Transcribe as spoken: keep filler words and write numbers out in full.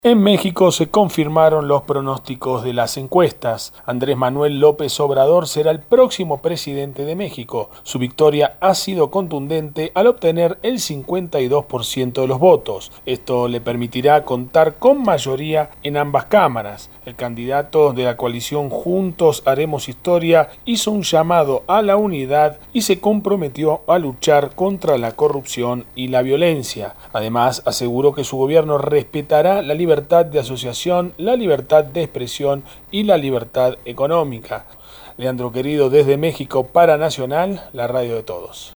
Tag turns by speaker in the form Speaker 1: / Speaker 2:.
Speaker 1: En México se confirmaron los pronósticos de las encuestas. Andrés Manuel López Obrador será el próximo presidente de México. Su victoria ha sido contundente al obtener el cincuenta y dos por ciento de los votos. Esto le permitirá contar con mayoría en ambas cámaras. El candidato de la coalición Juntos Haremos Historia hizo un llamado a la unidad y se comprometió a luchar contra la corrupción y la violencia. Además, aseguró que su gobierno respetará la libertad libertad de asociación, la libertad de expresión y la libertad económica. Leandro Querido, desde México para Nacional, la radio de todos.